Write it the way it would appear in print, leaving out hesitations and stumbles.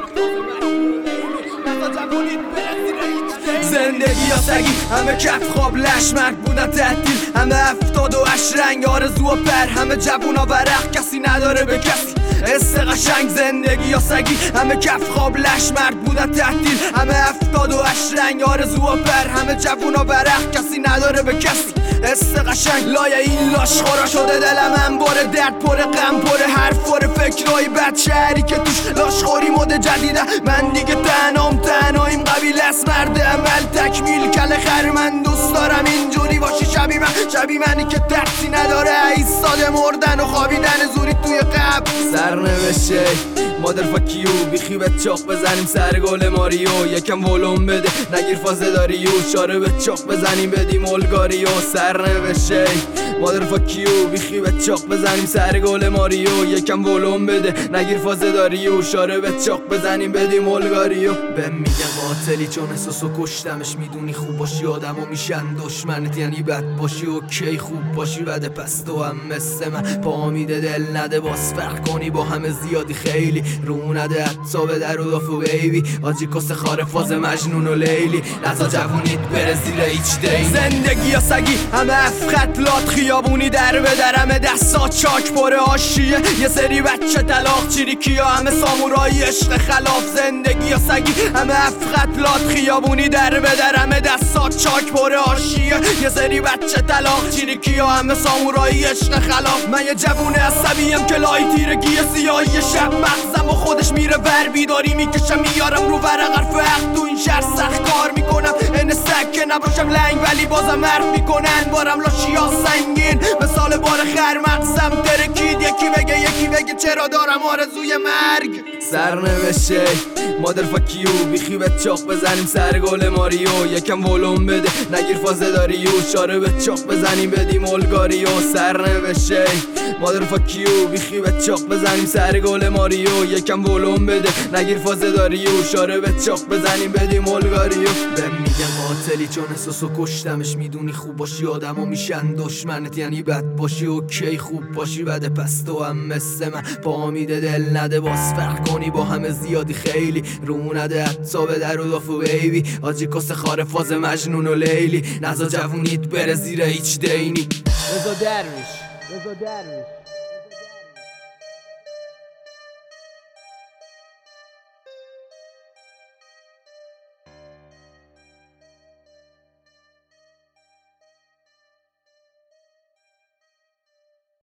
زندگی یا سگی همه کف خواب لش مرگ بودن تعطیل همه 78 رنگ آرزو و پر همه جوونا ورق کسی نداره به کسی حس قشنگ. زندگی یا سگی همه کف خواب لش مرگ بودن تعطیل همه 78 رنگ آرزو و پر همه جوونا ورق کسی نداره به کسی حس قشنگ. لایه این لاش خورا شده دلم انباره درد پره غم پره حرف پره فکرهای بد شهری که توش لاش خوری مد جدیده من دیگه تنهاییم قبیل از مرد عمل تکمیل کل خر من دوست دارم اینجوری باشی شبیه منی که درسی نداره ایستاده مردن و خوابیدن زوری توی قبر. سرنوشته مادر فاکیو بیخی به چاق بزنیم سر گل ماریو یکم ولوم بده نگیر فازه داریو شاره به چاق بزنیم بدیم الگاریو. سرنوشته مادر فاکیو بیخی به چاق بزنیم سر گل ماریو یکم ولوم بده نگیر فازه داریو شاره به چاق بزنیم بدیم الگاریو. به میگم قاتلی چون احساسو کشتمش میدونی خوب باشی آدمو میشن دشمنت یعنی بد باشی اوکی خوب باشی بده پس تو هم مثل من پا میده دل نده باز فرق کنی با همه زیادی خیلی رو نده حتی به در و دافو بیبی آجی کس خاره فاز مجنون و لیلی نزا جوونیت بره زیر هیچ دی. زندگی یا سگی همه افخط لات خیابونی در به در همه دستا چاک پره آشیه یه سری بچه طلاق چیریکیا همه سامورایی عشق خلاف. زندگی یا سگی همه افخط لات خیابونی در به در همه دستا چاک پره آشیه یه سری بچه طلاق چیریکیا همه سامورایی عشق خلاف. من یه جوون عصبیم که لای تیرگی سیاهی شب مغزم و خودش میره ور بیداری میکشم میارم رو ورق حرف حق تو این شهر سخت کار میکنم این سگ که نباشم لنگ ولی بازم حرف میکنن بارم لاشیا سنگین مثال بار خر مغزم ترکید یکی بگه چرا دارم آرزوی مرگ. سرنوشته مادر فاکیو بیخی به چاق بزنیم سر گل ماریو یکم ولوم بده نگیر فازه داریو شاره به چاق بزنیم بدیم الگاریو. سرنوشته مادر فاکیو بیخی به چاق بزنیم سر گل ماریو یکم ولوم بده نگیر فازه داریو شاره به چاق بزنیم بدیم الگاریو. به میگم قاتلی چون احساسو کشتمش میدونی خوب باشی آدمو میشن دشمنت یعنی بد باشی اوکی خوب باشی بده پس تو هم مثل من پا میده دل نده باز فرق کنی با همه زیادی خیلی رو نده حتی به در و دافو بیبی آجی کس خاره فاز مجنون و لیلی نزا جوونیت بره زیر هیچ دینی. رضا درویش